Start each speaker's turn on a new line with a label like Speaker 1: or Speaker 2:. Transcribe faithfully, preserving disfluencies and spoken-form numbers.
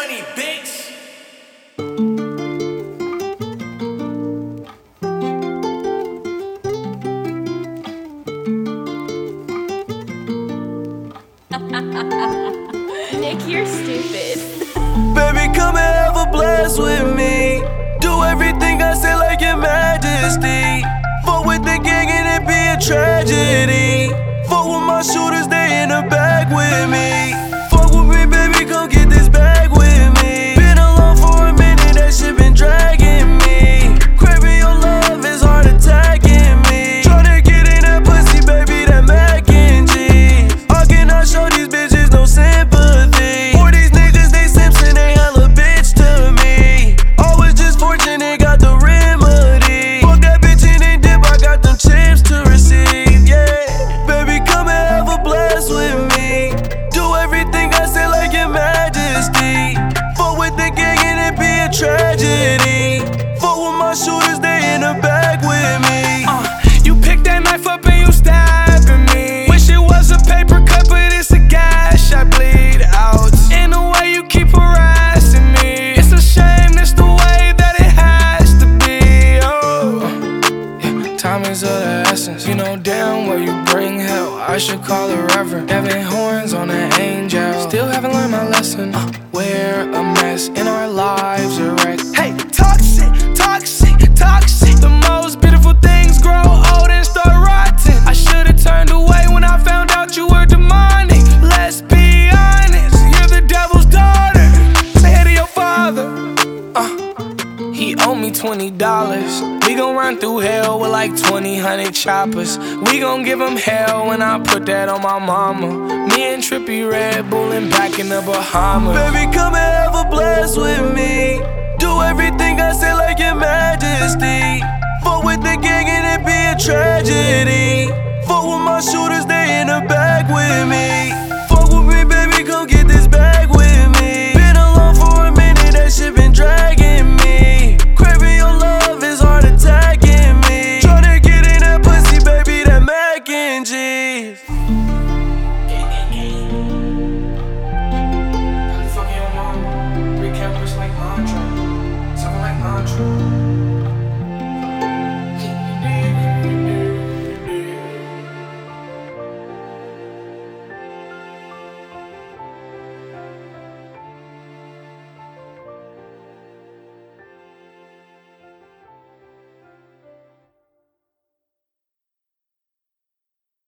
Speaker 1: money, bitch.
Speaker 2: Nick, you're stupid.
Speaker 3: Baby, come and have a blast with me. Do everything I say like your majesty. Fuck with the gang and it be a tragedy. Fuck with my shooters, they in the bag with me. Fuck with me, baby, come get this bag with me. Been alone for a minute, that shit been dragging me. Craving your love is hard attacking me. Tryna get in that pussy, baby, that mac and cheese. I cannot show these bitches no sympathy. For these niggas, they Simpson, they hella bitch to me. Always just fortunate, got the remedy. Fuck that bitch in and dip, I got them chips to receive, yeah. Baby, come and have a blast with me. Do everything I say like your majesty. Fuck with the gang and it be a tragedy. Fuck with my shooters, they in the bag with me.
Speaker 4: Uh, you pick that knife up and you stabbing me. Wish it was a paper cut, but it's a gash. I bleed out. In the way you keep harassing me. It's a shame, it's the way that it has to be. Oh, yeah, time is of the essence. You know damn well you bring hell. I should call a reverend. Devin horns on an angel. Still haven't learned my lesson. Uh, we're a mess and our lives are wrecked. Hey, toxic, toxic, toxic. The most beautiful things grow old and start rotting. I should've turned away when I found out you were demonic. Let's be honest, you're the devil's daughter. Say hey to your father. Uh, he owed me twenty dollars. We gon' run through hell with like twenty hundred choppers. We gon' give him hell when I put that on my mama. Me and Trippy Red Bullin' back in the Bahamas.
Speaker 3: Baby, come and have a blast with me. Do everything I say like your majesty. Fuck with the gang and it be a tragedy. Fuck with my shooters, they in the bag with me.